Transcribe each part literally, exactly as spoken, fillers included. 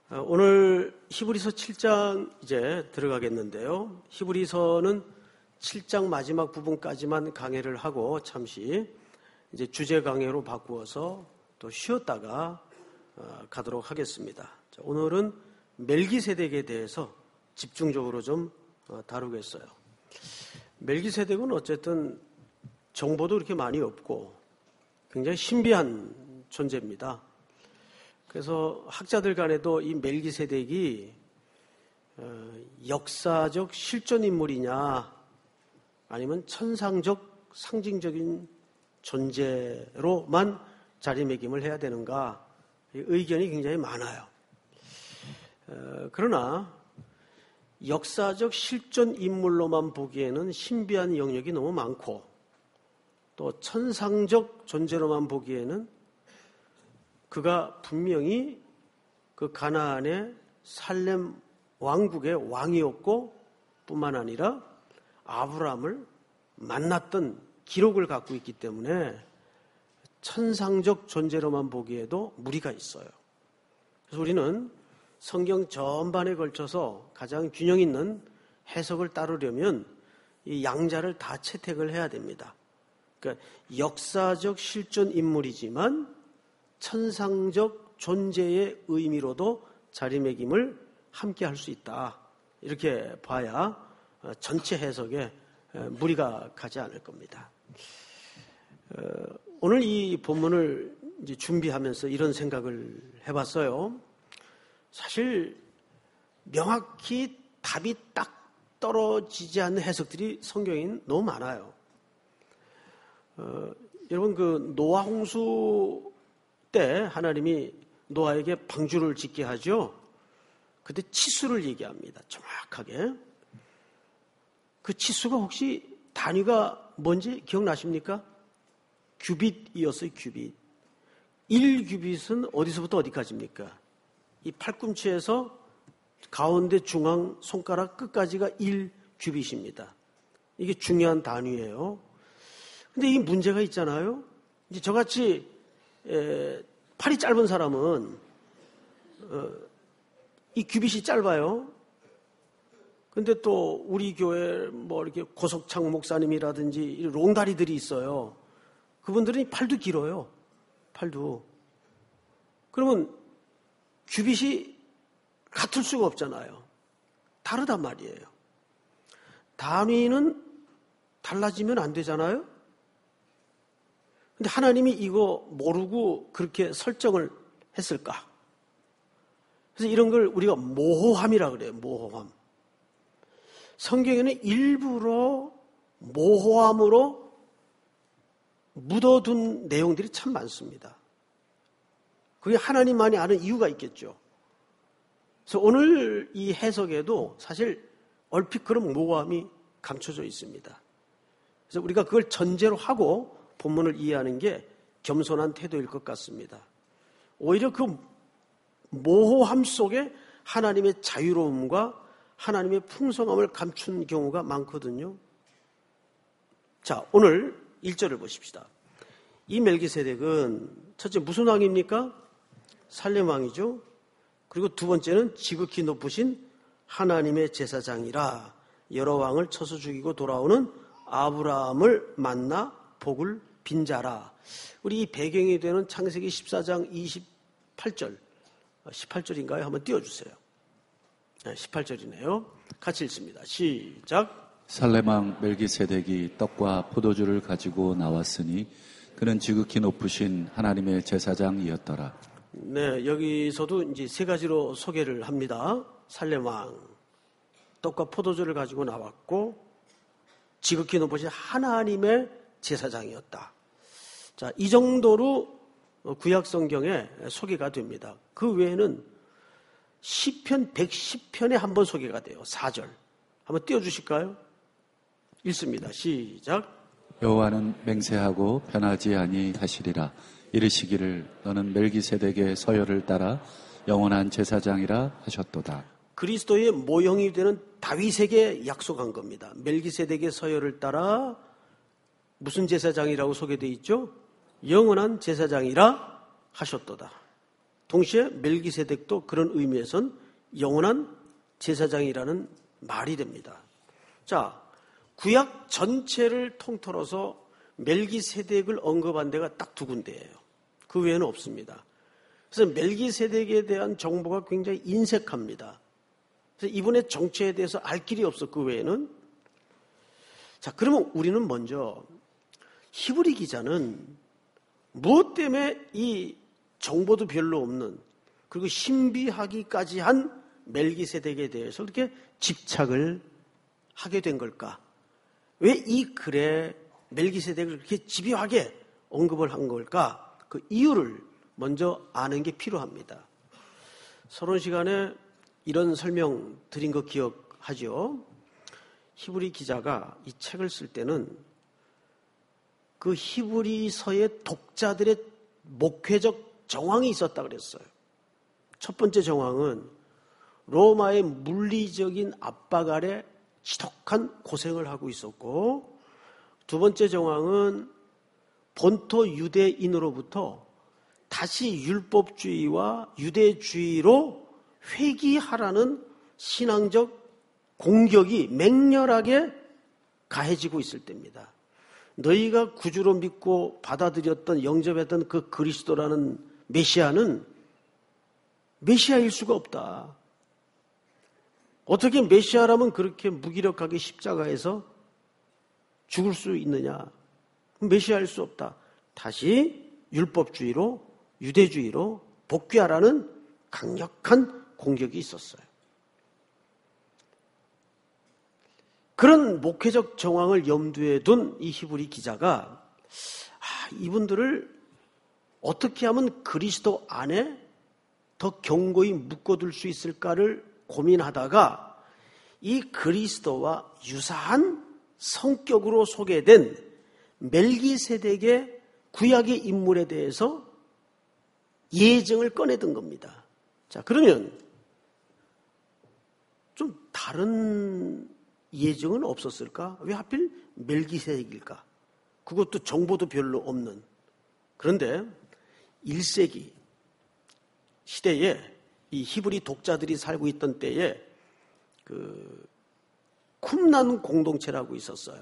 오늘 히브리서 칠 장 이제 들어가겠는데요. 히브리서는 칠 장 마지막 부분까지만 강해를 하고 잠시 이제 주제 강해로 바꾸어서 또 쉬었다가 가도록 하겠습니다. 자, 오늘은 멜기세덱에 대해서 집중적으로 좀 다루겠어요. 멜기세덱은 어쨌든 정보도 그렇게 많이 없고 굉장히 신비한 존재입니다. 그래서 학자들 간에도 이 멜기세덱이 역사적 실존 인물이냐 아니면 천상적 상징적인 존재로만 자리매김을 해야 되는가 의견이 굉장히 많아요. 그러나 역사적 실존 인물로만 보기에는 신비한 영역이 너무 많고 또 천상적 존재로만 보기에는 그가 분명히 그 가나안의 살렘 왕국의 왕이었고 뿐만 아니라 아브라함을 만났던 기록을 갖고 있기 때문에 천상적 존재로만 보기에도 무리가 있어요. 그래서 우리는 성경 전반에 걸쳐서 가장 균형 있는 해석을 따르려면 이 양자를 다 채택을 해야 됩니다. 그러니까 역사적 실존 인물이지만 천상적 존재의 의미로도 자리매김을 함께 할 수 있다. 이렇게 봐야 전체 해석에 무리가 가지 않을 겁니다. 오늘 이 본문을 이제 준비하면서 이런 생각을 해봤어요. 사실 명확히 답이 딱 떨어지지 않는 해석들이 성경에 너무 많아요. 어, 여러분 그 노아 홍수 때 하나님이 노아에게 방주를 짓게 하죠. 그때 치수를 얘기합니다. 정확하게. 그 치수가 혹시 단위가 뭔지 기억나십니까? 규빗이었어요. 규빗. 일 규빗은 어디서부터 어디까지입니까? 이 팔꿈치에서 가운데 중앙 손가락 끝까지가 일 규빗입니다. 이게 중요한 단위예요. 근데 이 문제가 있잖아요. 이제 저같이 에, 팔이 짧은 사람은 어, 이 규빗이 짧아요. 근데 또 우리 교회 뭐 이렇게 고석창 목사님이라든지 롱다리들이 있어요. 그분들은 팔도 길어요. 팔도. 그러면 규빗이 같을 수가 없잖아요. 다르단 말이에요. 단위는 달라지면 안 되잖아요. 근데 하나님이 이거 모르고 그렇게 설정을 했을까? 그래서 이런 걸 우리가 모호함이라 그래요. 모호함. 성경에는 일부러 모호함으로 묻어둔 내용들이 참 많습니다. 그게 하나님만이 아는 이유가 있겠죠. 그래서 오늘 이 해석에도 사실 얼핏 그런 모호함이 감춰져 있습니다. 그래서 우리가 그걸 전제로 하고 본문을 이해하는 게 겸손한 태도일 것 같습니다. 오히려 그 모호함 속에 하나님의 자유로움과 하나님의 풍성함을 감춘 경우가 많거든요. 자, 오늘 일 절을 보십시다. 이 멜기세덱은 첫째 무슨 왕입니까? 살렘 왕이죠. 그리고 두 번째는 지극히 높으신 하나님의 제사장이라 여러 왕을 쳐서 죽이고 돌아오는 아브라함을 만나 복을 빈 자라. 우리 이 배경이 되는 창세기 십사 장 이십팔 절, 십팔 절인가요? 한번 띄워주세요. 십팔 절이네요. 같이 읽습니다. 시작. 살렘왕 멜기세덱이 떡과 포도주를 가지고 나왔으니 그는 지극히 높으신 하나님의 제사장이었더라. 네, 여기서도 이제 세 가지로 소개를 합니다. 살렘왕 떡과 포도주를 가지고 나왔고 지극히 높으신 하나님의 제사장이었다. 자, 이 정도로 구약 성경에 소개가 됩니다. 그 외에는 시편 백십 편에 한 번 소개가 돼요. 사 절. 한번 띄워주실까요? 읽습니다. 시작. 여호와는 맹세하고 변하지 아니하시리라. 이르시기를 너는 멜기세덱의 서열을 따라 영원한 제사장이라 하셨도다. 그리스도의 모형이 되는 다윗에게 약속한 겁니다. 멜기세덱의 서열을 따라 무슨 제사장이라고 소개되어 있죠? 영원한 제사장이라 하셨도다. 동시에 멜기세덱도 그런 의미에선 영원한 제사장이라는 말이 됩니다. 자, 구약 전체를 통틀어서 멜기세덱을 언급한 데가 딱 두 군데예요. 그 외에는 없습니다. 그래서 멜기세덱에 대한 정보가 굉장히 인색합니다. 그래서 이분의 정체에 대해서 알 길이 없어, 그 외에는. 자, 그러면 우리는 먼저 히브리 기자는 무엇 때문에 이 정보도 별로 없는 그리고 신비하기까지 한 멜기세덱에 대해서 그렇게 집착을 하게 된 걸까? 왜 이 글에 멜기세덱을 그렇게 집요하게 언급을 한 걸까? 그 이유를 먼저 아는 게 필요합니다. 서론 시간에 이런 설명 드린 거 기억하죠? 히브리 기자가 이 책을 쓸 때는 그 히브리서의 독자들의 목회적 정황이 있었다 그랬어요. 첫 번째 정황은 로마의 물리적인 압박 아래 지독한 고생을 하고 있었고, 두 번째 정황은 본토 유대인으로부터 다시 율법주의와 유대주의로 회귀하라는 신앙적 공격이 맹렬하게 가해지고 있을 때입니다. 너희가 구주로 믿고 받아들였던, 영접했던 그 그리스도라는 메시아는 메시아일 수가 없다. 어떻게 메시아라면 그렇게 무기력하게 십자가에서 죽을 수 있느냐? 메시아일 수 없다. 다시 율법주의로, 유대주의로 복귀하라는 강력한 공격이 있었어요. 그런 목회적 정황을 염두에 둔 이 히브리 기자가 아, 이분들을 어떻게 하면 그리스도 안에 더 견고히 묶어둘 수 있을까를 고민하다가 이 그리스도와 유사한 성격으로 소개된 멜기세덱의 구약의 인물에 대해서 예증을 꺼내든 겁니다. 자, 그러면 좀 다른 예증은 없었을까? 왜 하필 멜기세덱일까? 그것도 정보도 별로 없는. 그런데 일 세기 시대에 이 히브리 독자들이 살고 있던 때에 그 쿰난 공동체라고 있었어요.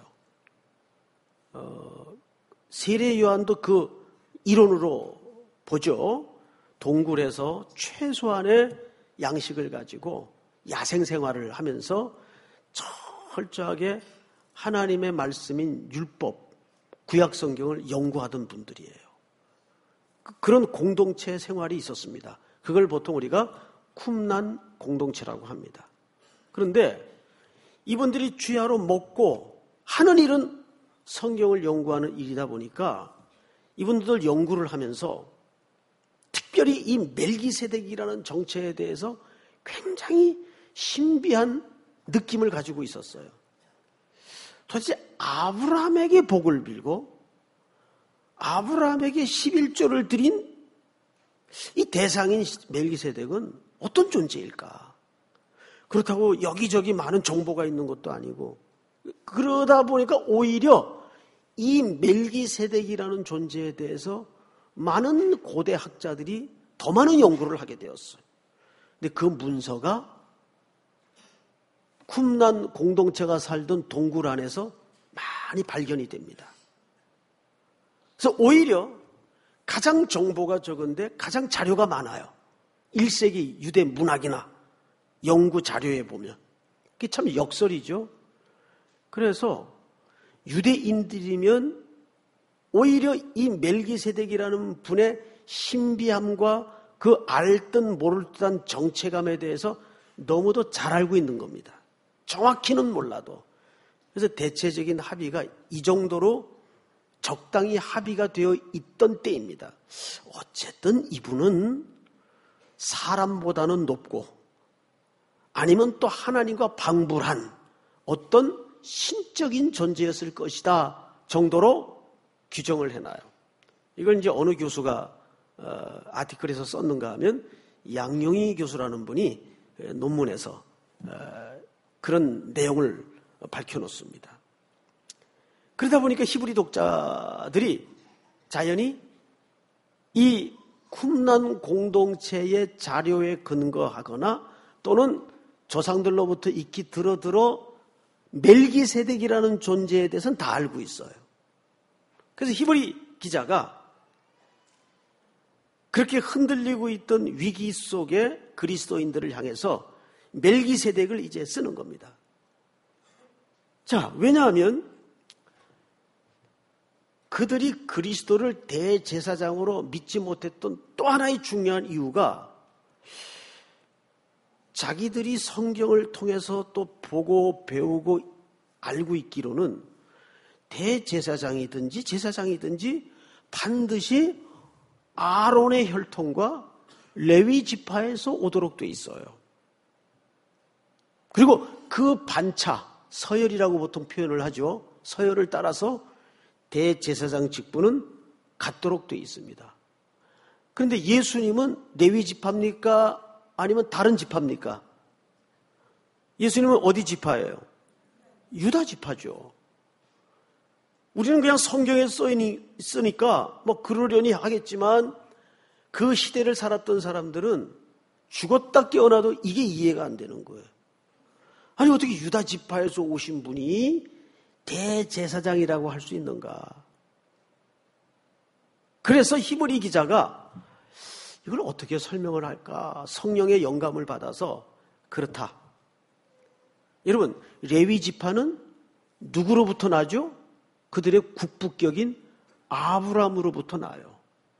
어, 세례 요한도 그 이론으로 보죠. 동굴에서 최소한의 양식을 가지고 야생 생활을 하면서 철저하게 하나님의 말씀인 율법, 구약 성경을 연구하던 분들이에요. 그런 공동체 생활이 있었습니다. 그걸 보통 우리가 쿰난 공동체라고 합니다. 그런데 이분들이 주야로 먹고 하는 일은 성경을 연구하는 일이다 보니까 이분들 연구를 하면서 특별히 이 멜기세덱이라는 정체에 대해서 굉장히 신비한 느낌을 가지고 있었어요. 도대체 아브라함에게 복을 빌고 아브라함에게 십일조를 드린 이 대상인 멜기세덱은 어떤 존재일까? 그렇다고 여기저기 많은 정보가 있는 것도 아니고, 그러다 보니까 오히려 이 멜기세덱이라는 존재에 대해서 많은 고대 학자들이 더 많은 연구를 하게 되었어요. 근데 그 문서가 쿰난 공동체가 살던 동굴 안에서 많이 발견이 됩니다. 그래서 오히려 가장 정보가 적은데 가장 자료가 많아요. 일 세기 유대 문학이나 연구 자료에 보면. 그게 참 역설이죠. 그래서 유대인들이면 오히려 이 멜기세덱이라는 분의 신비함과 그 알듯 모를 듯한 정체감에 대해서 너무도 잘 알고 있는 겁니다. 정확히는 몰라도. 그래서 대체적인 합의가 이 정도로 적당히 합의가 되어 있던 때입니다. 어쨌든 이분은 사람보다는 높고 아니면 또 하나님과 방불한 어떤 신적인 존재였을 것이다 정도로 규정을 해놔요. 이걸 이제 어느 교수가 어, 아티클에서 썼는가 하면 양용희 교수라는 분이 논문에서 어, 그런 내용을 밝혀놓습니다. 그러다 보니까 히브리 독자들이 자연히 이 쿰란 공동체의 자료에 근거하거나 또는 조상들로부터 익히 들어 들어 멜기세덱이라는 존재에 대해서는 다 알고 있어요. 그래서 히브리 기자가 그렇게 흔들리고 있던 위기 속에 그리스도인들을 향해서 멜기세덱을 이제 쓰는 겁니다. 자, 왜냐하면 그들이 그리스도를 대제사장으로 믿지 못했던 또 하나의 중요한 이유가 자기들이 성경을 통해서 또 보고 배우고 알고 있기로는 대제사장이든지 제사장이든지 반드시 아론의 혈통과 레위 지파에서 오도록 돼 있어요. 그리고 그 반차, 서열이라고 보통 표현을 하죠. 서열을 따라서 대제사장 직분은 갖도록 돼 있습니다. 그런데 예수님은 레위 지파입니까? 아니면 다른 지파입니까? 예수님은 어디 지파예요? 유다 지파죠. 우리는 그냥 성경에 써있으니까 뭐 그러려니 하겠지만 그 시대를 살았던 사람들은 죽었다 깨어나도 이게 이해가 안 되는 거예요. 아니 어떻게 유다 지파에서 오신 분이 대제사장이라고 할 수 있는가? 그래서 히브리 기자가 이걸 어떻게 설명을 할까? 성령의 영감을 받아서 그렇다. 여러분, 레위 지파는 누구로부터 나죠? 그들의 국부격인 아브람으로부터 나요.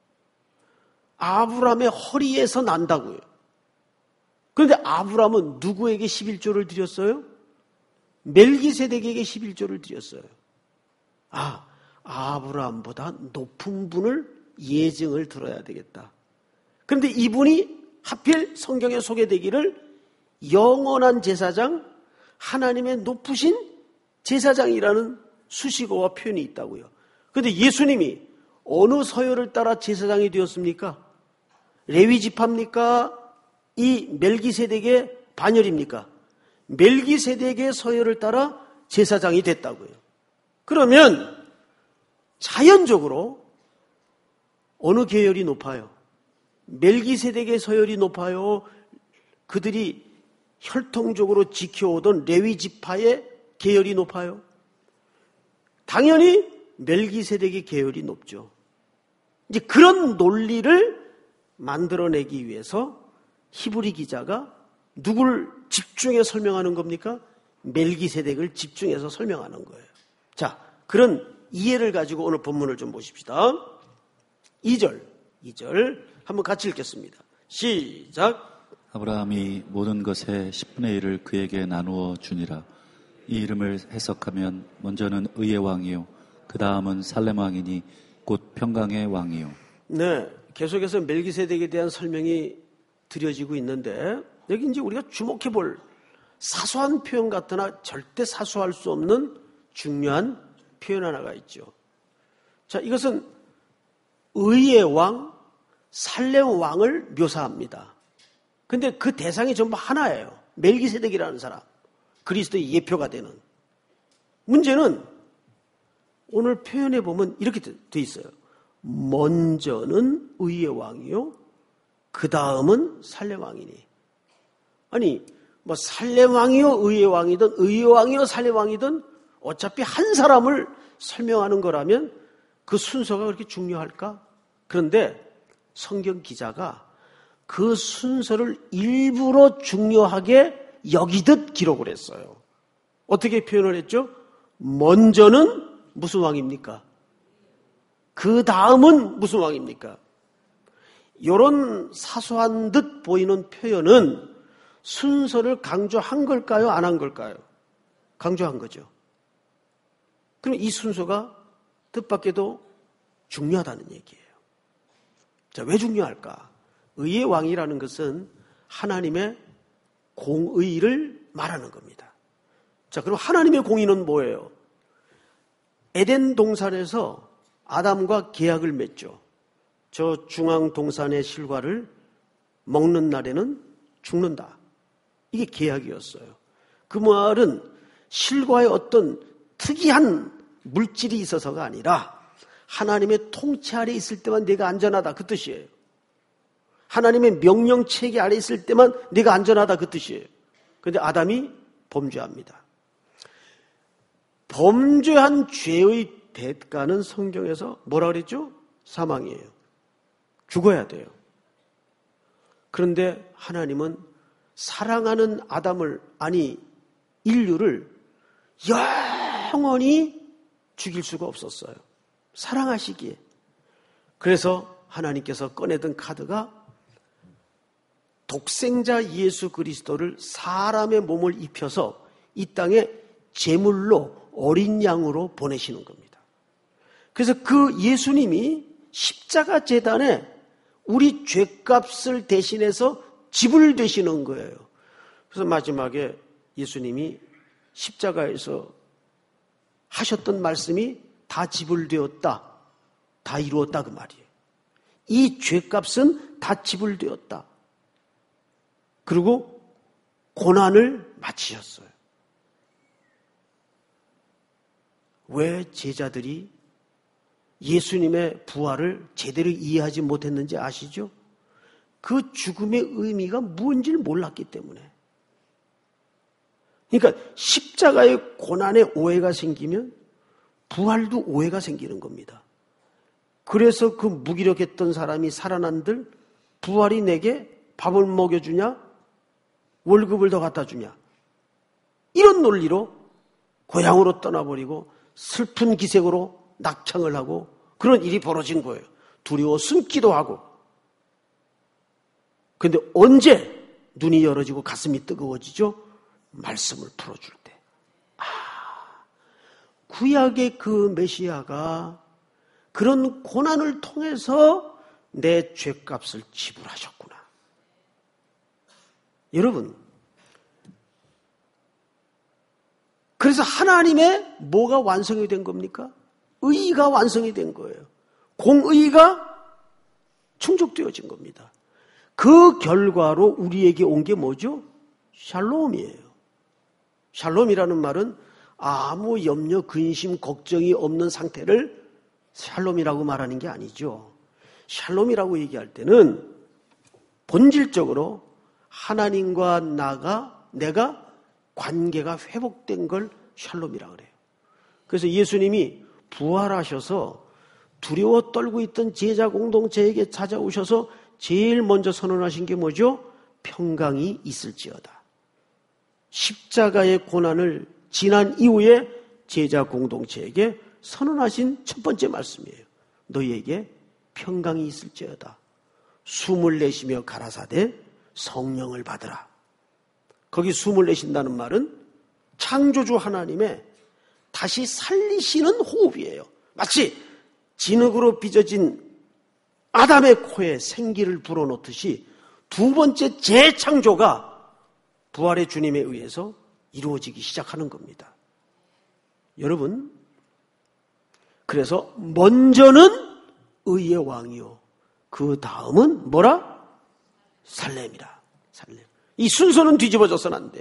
아브람의 허리에서 난다고요. 그런데 아브람은 누구에게 십일조를 드렸어요? 멜기세덱에게 십일조를 드렸어요. 아, 아브람보다 높은 분을 예증을 들어야 되겠다. 그런데 이분이 하필 성경에 소개되기를 영원한 제사장, 하나님의 높으신 제사장이라는 수식어와 표현이 있다고요. 그런데 예수님이 어느 서열을 따라 제사장이 되었습니까? 레위 지파입니까? 이 멜기세덱의 반열입니까? 멜기세덱의 서열을 따라 제사장이 됐다고요. 그러면 자연적으로 어느 계열이 높아요? 멜기세덱의 서열이 높아요? 그들이 혈통적으로 지켜오던 레위 지파의 계열이 높아요? 당연히 멜기세덱의 계열이 높죠. 이제 그런 논리를 만들어내기 위해서 히브리 기자가 누구를 집중해 설명하는 겁니까? 멜기세덱을 집중해서 설명하는 거예요. 자, 그런 이해를 가지고 오늘 본문을 좀 보십시다. 이 절, 이 절 한번 같이 읽겠습니다. 시작. 아브라함이 모든 것의 십분의 일을 그에게 나누어 주니라. 이 이름을 해석하면 먼저는 의의 왕이요 그 다음은 살렘 왕이니 곧 평강의 왕이요. 네, 계속해서 멜기세덱에 대한 설명이 드려지고 있는데 여기 이제 우리가 주목해 볼 사소한 표현 같으나 절대 사소할 수 없는 중요한 표현 하나가 있죠. 자, 이것은 의의 왕, 살렘 왕을 묘사합니다. 근데 그 대상이 전부 하나예요. 멜기세덱이라는 사람. 그리스도의 예표가 되는. 문제는 오늘 표현해 보면 이렇게 돼 있어요. 먼저는 의의 왕이요. 그 다음은 살렘 왕이니. 아니, 뭐 살렘 왕이요, 의의 왕이든 의의 왕이요, 살렘 왕이든 어차피 한 사람을 설명하는 거라면 그 순서가 그렇게 중요할까? 그런데 성경 기자가 그 순서를 일부러 중요하게 여기듯 기록을 했어요. 어떻게 표현을 했죠? 먼저는 무슨 왕입니까? 그 다음은 무슨 왕입니까? 이런 사소한 듯 보이는 표현은 순서를 강조한 걸까요? 안 한 걸까요? 강조한 거죠. 그럼 이 순서가 뜻밖에도 중요하다는 얘기예요. 자, 왜 중요할까? 의의 왕이라는 것은 하나님의 공의를 말하는 겁니다. 자, 그럼 하나님의 공의는 뭐예요? 에덴 동산에서 아담과 계약을 맺죠. 저 중앙 동산의 실과를 먹는 날에는 죽는다. 이게 계약이었어요. 그 말은 실과의 어떤 특이한 물질이 있어서가 아니라 하나님의 통치 아래 있을 때만 내가 안전하다 그 뜻이에요. 하나님의 명령체계 아래 있을 때만 네가 안전하다 그 뜻이에요. 그런데 아담이 범죄합니다. 범죄한 죄의 대가는 성경에서 뭐라 그랬죠? 사망이에요. 죽어야 돼요. 그런데 하나님은 사랑하는 아담을, 아니 인류를 영원히 죽일 수가 없었어요. 사랑하시기에. 그래서 하나님께서 꺼내던 카드가 독생자 예수 그리스도를 사람의 몸을 입혀서 이 땅에 제물로 어린 양으로 보내시는 겁니다. 그래서 그 예수님이 십자가 제단에 우리 죄값을 대신해서 지불되시는 거예요. 그래서 마지막에 예수님이 십자가에서 하셨던 말씀이 다 지불되었다, 다 이루었다 그 말이에요. 이 죄값은 다 지불되었다. 그리고 고난을 마치셨어요. 왜 제자들이 예수님의 부활을 제대로 이해하지 못했는지 아시죠? 그 죽음의 의미가 무엇인지를 몰랐기 때문에. 그러니까 십자가의 고난에 오해가 생기면 부활도 오해가 생기는 겁니다. 그래서 그 무기력했던 사람이 살아난들 부활이 내게 밥을 먹여주냐? 월급을 더 갖다 주냐? 이런 논리로 고향으로 떠나버리고 슬픈 기색으로 낙창을 하고 그런 일이 벌어진 거예요. 두려워 숨기도 하고. 그런데 언제 눈이 열어지고 가슴이 뜨거워지죠? 말씀을 풀어줄 때. 아, 구약의 그 메시아가 그런 고난을 통해서 내 죄값을 지불하셨구나. 여러분, 그래서 하나님의 뭐가 완성이 된 겁니까? 의가 완성이 된 거예요. 공의가 충족되어진 겁니다. 그 결과로 우리에게 온 게 뭐죠? 샬롬이에요. 샬롬이라는 말은 아무 염려, 근심, 걱정이 없는 상태를 샬롬이라고 말하는 게 아니죠. 샬롬이라고 얘기할 때는 본질적으로 하나님과 나가, 내가 관계가 회복된 걸 샬롬이라고 그래요. 그래서 예수님이 부활하셔서 두려워 떨고 있던 제자 공동체에게 찾아오셔서 제일 먼저 선언하신 게 뭐죠? 평강이 있을지어다. 십자가의 고난을 지난 이후에 제자 공동체에게 선언하신 첫 번째 말씀이에요. 너희에게 평강이 있을지어다. 숨을 내쉬며 가라사대 성령을 받으라. 거기 숨을 내쉰다는 말은 창조주 하나님의 다시 살리시는 호흡이에요. 마치 진흙으로 빚어진 아담의 코에 생기를 불어넣듯이 두 번째 재창조가 부활의 주님에 의해서 이루어지기 시작하는 겁니다. 여러분, 그래서 먼저는 의의 왕이요, 그 다음은 뭐라? 살렘이라. 살렘. 이 순서는 뒤집어져서는 안 돼요.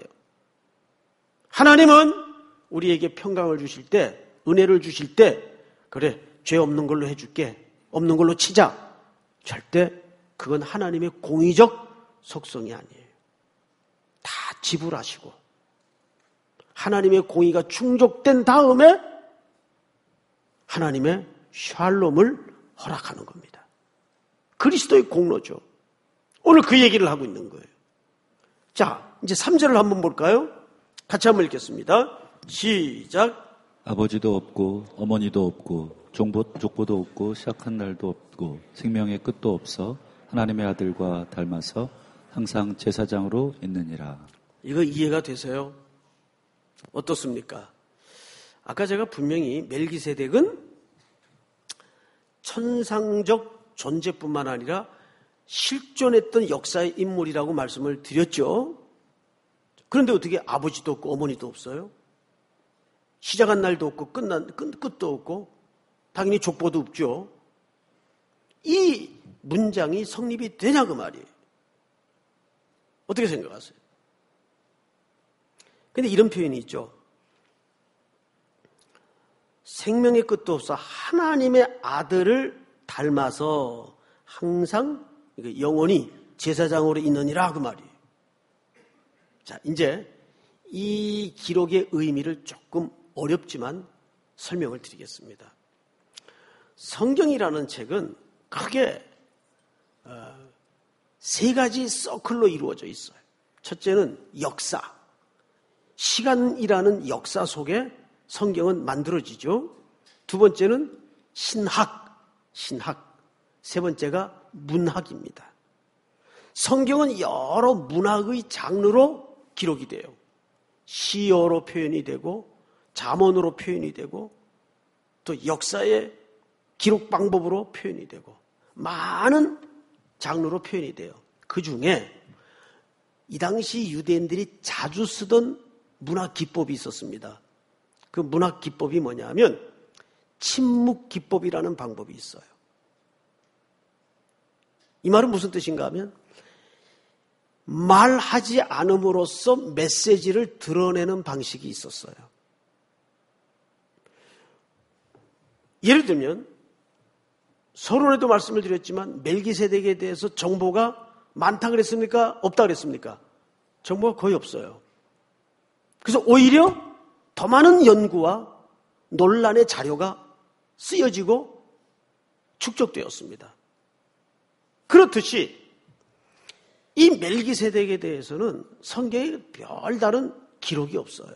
하나님은 우리에게 평강을 주실 때, 은혜를 주실 때, 그래, 죄 없는 걸로 해줄게, 없는 걸로 치자. 절대 그건 하나님의 공의적 속성이 아니에요. 다 지불하시고 하나님의 공의가 충족된 다음에 하나님의 샬롬을 허락하는 겁니다. 그리스도의 공로죠. 오늘 그 얘기를 하고 있는 거예요. 자, 이제 삼 절을 한번 볼까요? 같이 한번 읽겠습니다. 시작. 아버지도 없고 어머니도 없고 종보, 족보도 없고 시작한 날도 없고 생명의 끝도 없어 하나님의 아들과 닮아서 항상 제사장으로 있느니라. 이거 이해가 되세요? 어떻습니까? 아까 제가 분명히 멜기세덱은 천상적 존재뿐만 아니라 실존했던 역사의 인물이라고 말씀을 드렸죠. 그런데 어떻게 아버지도 없고 어머니도 없어요? 시작한 날도 없고 끝난, 끝, 끝도 없고 당연히 족보도 없죠. 이 문장이 성립이 되냐 그 말이에요. 어떻게 생각하세요? 근데 이런 표현이 있죠. 생명의 끝도 없어 하나님의 아들을 닮아서 항상 그러니까 영원히 제사장으로 있느니라 그 말이에요. 자, 이제 이 기록의 의미를 조금 어렵지만 설명을 드리겠습니다. 성경이라는 책은 크게 세 가지 서클로 이루어져 있어요. 첫째는 역사. 시간이라는 역사 속에 성경은 만들어지죠. 두 번째는 신학, 신학. 세 번째가 문학입니다. 성경은 여러 문학의 장르로 기록이 돼요. 시어로 표현이 되고 잠언으로 표현이 되고 또 역사의 기록 방법으로 표현이 되고 많은 장르로 표현이 돼요. 그 중에 이 당시 유대인들이 자주 쓰던 문학 기법이 있었습니다. 그 문학 기법이 뭐냐면 침묵 기법이라는 방법이 있어요. 이 말은 무슨 뜻인가 하면 말하지 않음으로써 메시지를 드러내는 방식이 있었어요. 예를 들면 서론에도 말씀을 드렸지만 멜기세덱에 대해서 정보가 많다 그랬습니까? 없다 그랬습니까? 정보가 거의 없어요. 그래서 오히려 더 많은 연구와 논란의 자료가 쓰여지고 축적되었습니다. 그렇듯이 이 멜기세덱에 대해서는 성경에 별다른 기록이 없어요.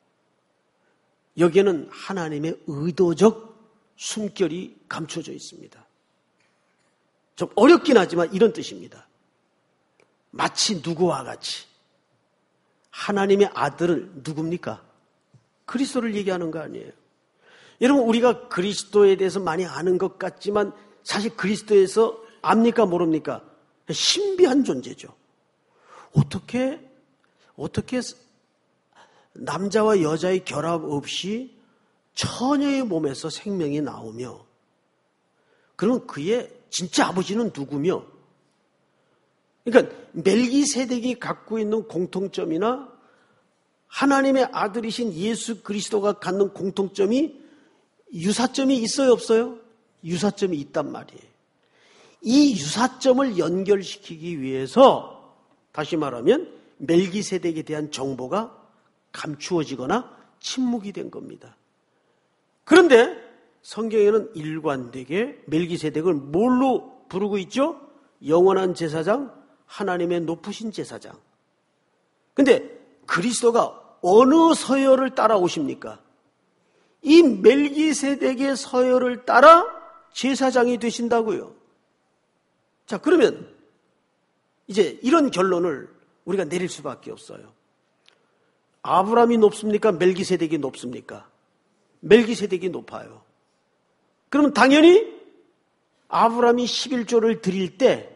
여기에는 하나님의 의도적 숨결이 감춰져 있습니다. 좀 어렵긴 하지만 이런 뜻입니다. 마치 누구와 같이 하나님의 아들을 누굽니까? 그리스도를 얘기하는 거 아니에요. 여러분 우리가 그리스도에 대해서 많이 아는 것 같지만 사실 그리스도에서 압니까 모릅니까? 신비한 존재죠. 어떻게 어떻게 남자와 여자의 결합 없이 처녀의 몸에서 생명이 나오며 그럼 그의 진짜 아버지는 누구며? 그러니까 멜기세덱이 갖고 있는 공통점이나 하나님의 아들이신 예수 그리스도가 갖는 공통점이 유사점이 있어요 없어요? 유사점이 있단 말이에요. 이 유사점을 연결시키기 위해서 다시 말하면 멜기세덱에 대한 정보가 감추어지거나 침묵이 된 겁니다. 그런데 성경에는 일관되게 멜기세덱을 뭘로 부르고 있죠? 영원한 제사장, 하나님의 높으신 제사장. 근데 그리스도가 어느 서열을 따라오십니까? 이 멜기세덱의 서열을 따라 제사장이 되신다고요. 자, 그러면 이제 이런 결론을 우리가 내릴 수밖에 없어요. 아브라함이 높습니까? 멜기세덱이 높습니까? 멜기세덱이 높아요. 그러면 당연히 아브라함이 십일조를 드릴 때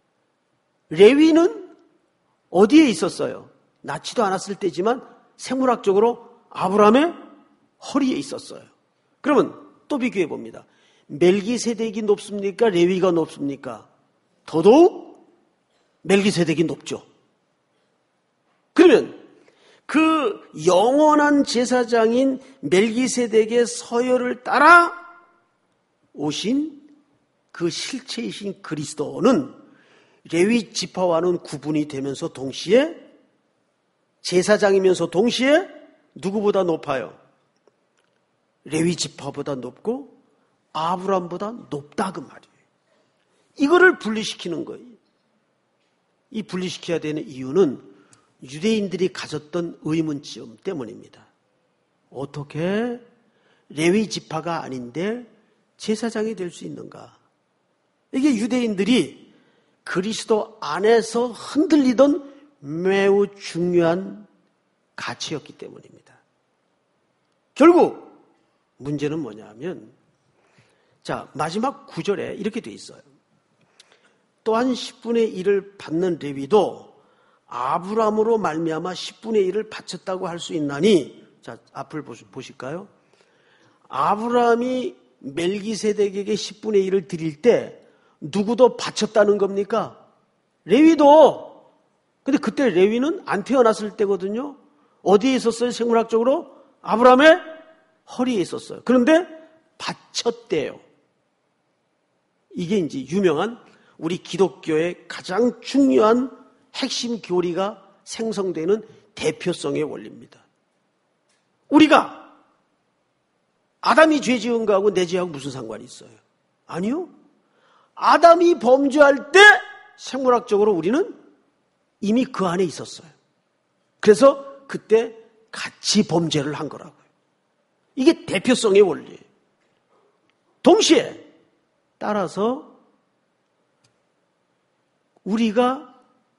레위는 어디에 있었어요? 낳지도 않았을 때지만 생물학적으로 아브라함의 허리에 있었어요. 그러면 또 비교해 봅니다. 멜기세덱이 높습니까? 레위가 높습니까? 더더욱 멜기세덱이 높죠. 그러면 그 영원한 제사장인 멜기세덱의 서열을 따라 오신 그 실체이신 그리스도는 레위 지파와는 구분이 되면서 동시에 제사장이면서 동시에 누구보다 높아요? 레위 지파보다 높고 아브라함보다 높다 그 말이에요. 이거를 분리시키는 거예요. 이 분리시켜야 되는 이유는 유대인들이 가졌던 의문점 때문입니다. 어떻게 레위 지파가 아닌데 제사장이 될 수 있는가? 이게 유대인들이 그리스도 안에서 흔들리던 매우 중요한 가치였기 때문입니다. 결국 문제는 뭐냐면 자 마지막 구절에 이렇게 돼 있어요. 또한 십분의 일을 받는 레위도 아브라함으로 말미암아 십분의 일을 바쳤다고 할 수 있나니 자 앞을 보실까요? 아브라함이 멜기세덱에게 십분의 일을 드릴 때 누구도 바쳤다는 겁니까? 레위도. 근데 그때 레위는 안 태어났을 때거든요. 어디에 있었어요? 생물학적으로? 아브라함의 허리에 있었어요. 그런데 바쳤대요. 이게 이제 유명한 우리 기독교의 가장 중요한 핵심 교리가 생성되는 대표성의 원리입니다. 우리가 아담이 죄 지은 거하고 내 죄하고 무슨 상관이 있어요? 아니요. 아담이 범죄할 때 생물학적으로 우리는 이미 그 안에 있었어요. 그래서 그때 같이 범죄를 한 거라고요. 이게 대표성의 원리예요. 동시에 따라서 우리가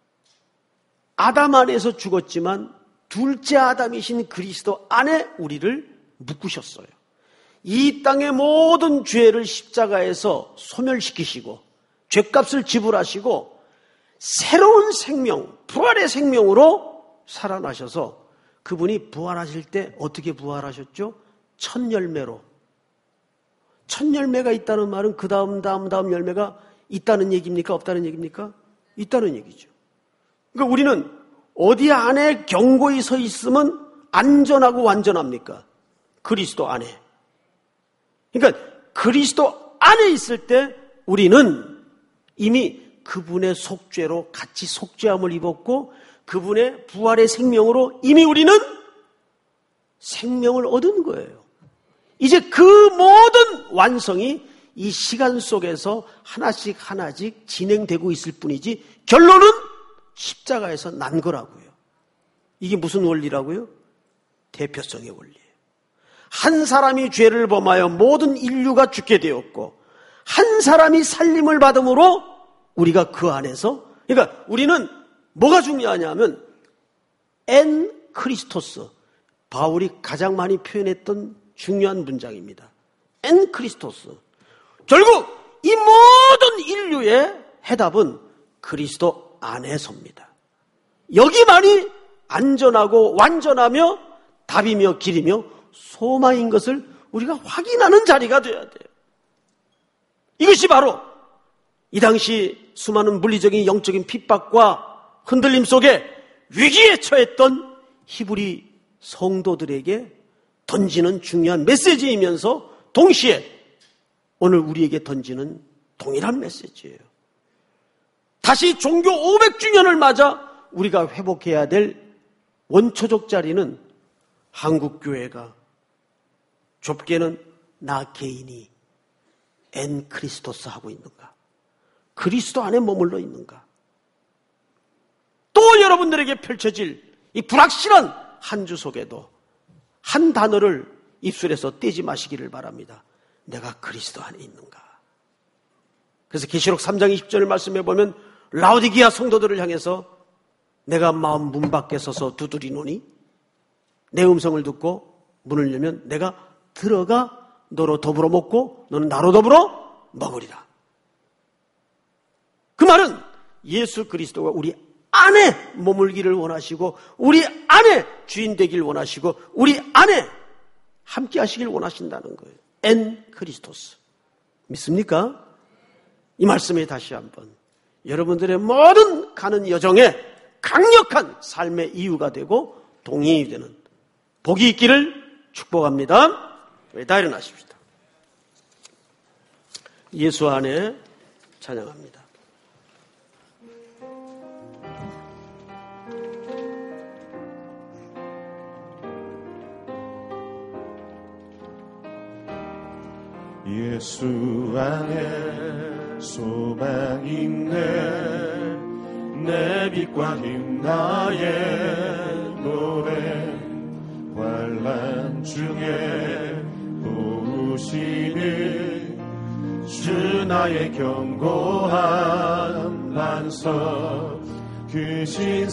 아담 안에서 죽었지만 둘째 아담이신 그리스도 안에 우리를 묶으셨어요. 이 땅의 모든 죄를 십자가에서 소멸시키시고 죄값을 지불하시고 새로운 생명, 부활의 생명으로 살아나셔서 그분이 부활하실 때 어떻게 부활하셨죠? 첫 열매로. 첫 열매가 있다는 말은 그 다음 다음 다음 열매가 있다는 얘기입니까? 없다는 얘기입니까? 있다는 얘기죠. 그러니까 우리는 어디 안에 견고히 서 있으면 안전하고 완전합니까? 그리스도 안에. 그러니까 그리스도 안에 있을 때 우리는 이미 그분의 속죄로 같이 속죄함을 입었고 그분의 부활의 생명으로 이미 우리는 생명을 얻은 거예요. 이제 그 모든 완성이 이 시간 속에서 하나씩 하나씩 진행되고 있을 뿐이지 결론은 십자가에서 난 거라고요. 이게 무슨 원리라고요? 대표성의 원리예요. 한 사람이 죄를 범하여 모든 인류가 죽게 되었고 한 사람이 살림을 받음으로 우리가 그 안에서, 그러니까 우리는 뭐가 중요하냐면 엔 크리스토스, 바울이 가장 많이 표현했던 중요한 문장입니다. 엔 크리스토스. 결국 이 모든 인류의 해답은 그리스도 안에서입니다. 여기만이 안전하고 완전하며 답이며 길이며 소망인 것을 우리가 확인하는 자리가 되어야 돼요. 이것이 바로 이 당시 수많은 물리적인 영적인 핍박과 흔들림 속에 위기에 처했던 히브리 성도들에게 던지는 중요한 메시지이면서 동시에 오늘 우리에게 던지는 동일한 메시지예요. 다시 종교 오백 주년을 맞아 우리가 회복해야 될 원초적 자리는 한국교회가 좁게는 나 개인이 엔 크리스토스 하고 있는가? 그리스도 안에 머물러 있는가? 또 여러분들에게 펼쳐질 이 불확실한 한 주 속에도 한 단어를 입술에서 떼지 마시기를 바랍니다. 내가 그리스도 안에 있는가? 그래서 계시록 삼 장 이십 절 말씀해 보면 라오디기아 성도들을 향해서 내가 마음 문 밖에 서서 두드리노니 내 음성을 듣고 문을 열면 내가 들어가 너로 더불어 먹고 너는 나로 더불어 먹으리라. 그 말은 예수 그리스도가 우리 안에 머물기를 원하시고 우리 안에 주인 되길 원하시고 우리 안에 함께 하시길 원하신다는 거예요. 엔 크리스토스. 믿습니까? 이 말씀에 다시 한번 여러분들의 모든 가는 여정에 강력한 삶의 이유가 되고 동행이 되는 복이 있기를 축복합니다. 다 일어나십시다. 예수 안에 찬양합니다. 예수 안에 소망 있네 내 빛과 힘 나의 노래 환난 중에 도우시는 주 나의 견고한 반석 그 신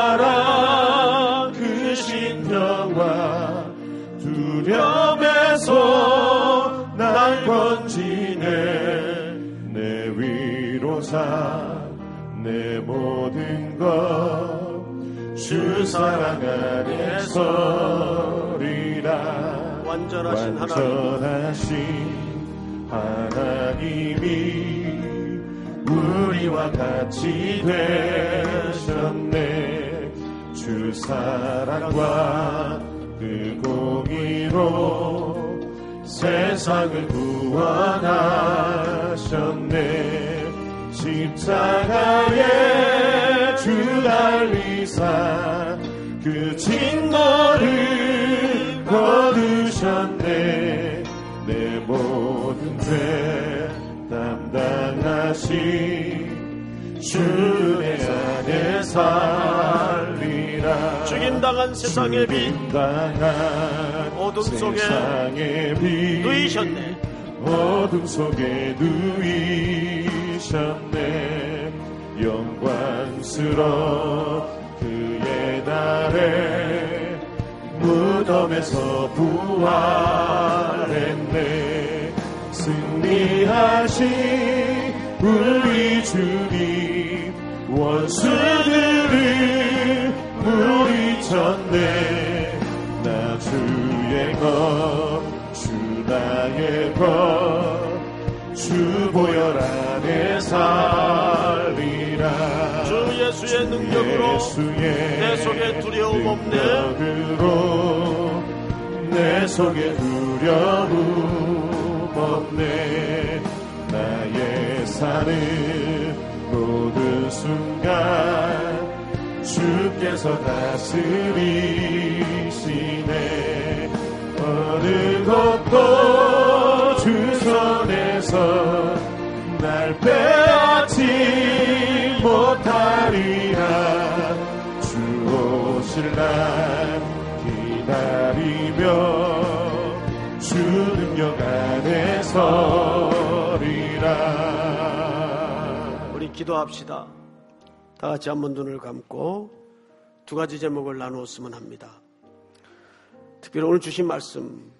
사랑 그 신 평화 두려움에서 날 건지네 내 위로사 내 모든 것 주 사랑 안에 서리라 완전하신, 완전하신 하나님이 우리와 같이 되셨네 주 사랑과 그 공의로 세상을 구원하셨네 십자가에 주 달리사 그 진노를 거두셨네. 내 모든 죄 담당하신 주 내 안에 살리라. 죽임당한 세상의 빛 어둠 속에 누이셨네. 어둠 속에 누이셨네. 영광스러운 그의 날에 무덤에서 부활했네. 승리하신 우리 주님 원수들을 물리쳤네. 나 주의 것 주 나의 것 주 보혈 안에 살리라. 주 예수의 능력으로 예수의 내 속에 두려움 없네. 능력으로 내 속에 두려움 없네. 나의 사는 모든 순간 주께서 다스리시네. 어느 것도 주 손에서 날 빼앗지 못하리라. 주 오실 날 기다리며 주 능력 안에 서리라. 우리 기도합시다. 다 같이 한번 눈을 감고 두 가지 제목을 나누었으면 합니다. 특별히 오늘 주신 말씀,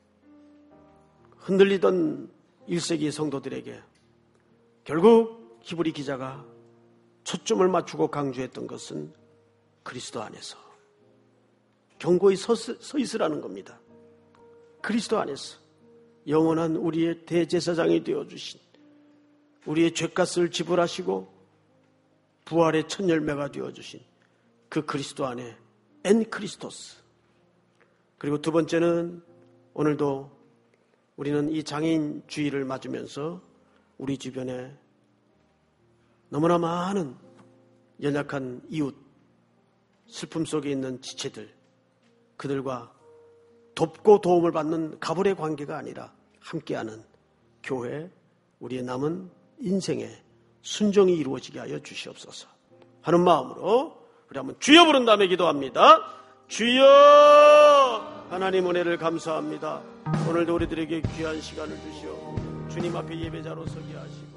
흔들리던 일 세기 성도들에게 결국 히브리 기자가 초점을 맞추고 강조했던 것은 그리스도 안에서 견고히 서, 서 있으라는 겁니다. 그리스도 안에서 영원한 우리의 대제사장이 되어주신, 우리의 죄값을 지불하시고 부활의 첫 열매가 되어주신 그 그리스도 안에 엔 크리스토스. 그리고 두 번째는 오늘도 우리는 이 장애인 주의를 맞으면서 우리 주변에 너무나 많은 연약한 이웃, 슬픔 속에 있는 지체들, 그들과 돕고 도움을 받는 가불의 관계가 아니라 함께하는 교회, 우리의 남은 인생에 순종이 이루어지게 하여 주시옵소서 하는 마음으로 우리 한번 주여 부른 다음에 기도합니다. 주여! 하나님 은혜를 감사합니다. 오늘도 우리들에게 귀한 시간을 주시어 주님 앞에 예배자로 서게 하시고